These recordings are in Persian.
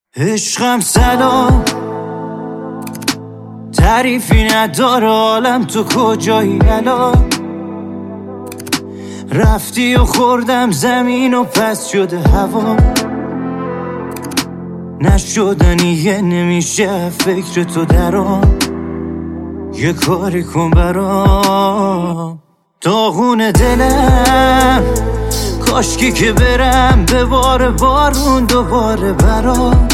عشقم سلام، تعریفی نداره عالم، تو کجایی الان؟ رفتی و خوردم زمین و پس شده هوا، نشدنیه نمیشه فکر تو درام، یه کاری کن برام. داغون دلم کاشکی که برم به بار بارون دوباره برام.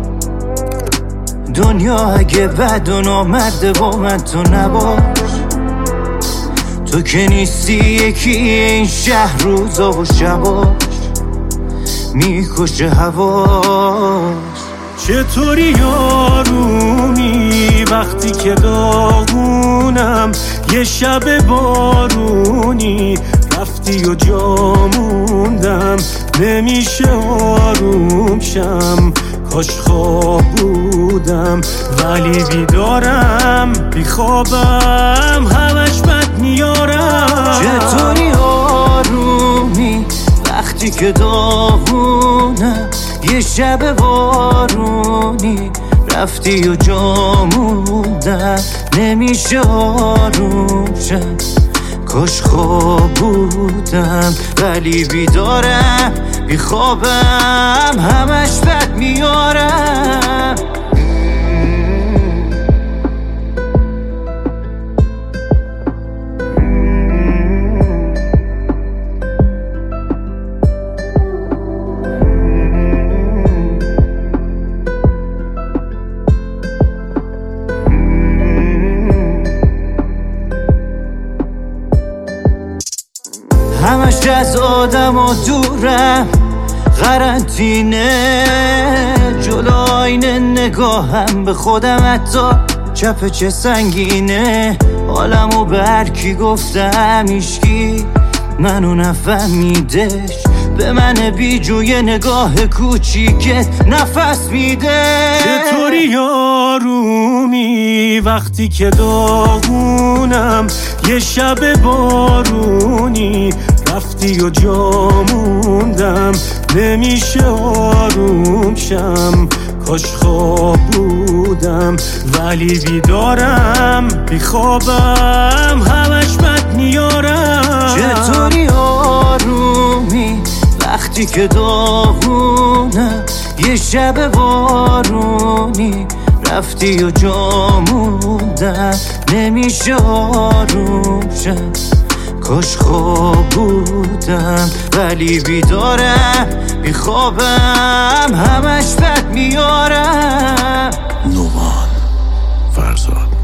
دنیا اگه بد و نامرده با من تو نباش، تو که نیستی یکی این شهر روزا و شباش، میکشه هواش. چطوری آرومی وقتی که داغونم، یه شب بارونی رفتی و جا موندم، نمیشه آروم شم، کاش خواب بودم ولی بیدارم، بیخوابم همش بد میارم. چطوری آرومی وقتی که داغونم، یه شب بارونی رفتی و جا موندم، نمیشه آروم شم، کاش خواب بودم ولی بیدارم، بیخوابم همش بد میارم. همش از آدم و دورم، قرنطینه جلو آینه نگاهم به خودم، حتی چپ چه سنگینه، حالمو به هر کی گفتم هیچکی منو نفهمیدش، به من بیجوی نگاه کوچیکت نفس میده. چطوری آرومی وقتی که داغونم، یه شب بارونی رفتی و جا موندم، نمیشه آروم شم، کاش خواب بودم ولی بیدارم، بیخوابم همش بد میارم. چطوری آرومی وقتی که داغونم، یه شب بارونی رفتی و جا موندم، نمیشه آروم شم، کاش خواب بودم ولی بیدارم، بیخوابم همش بد میارم. نومان فرزاد.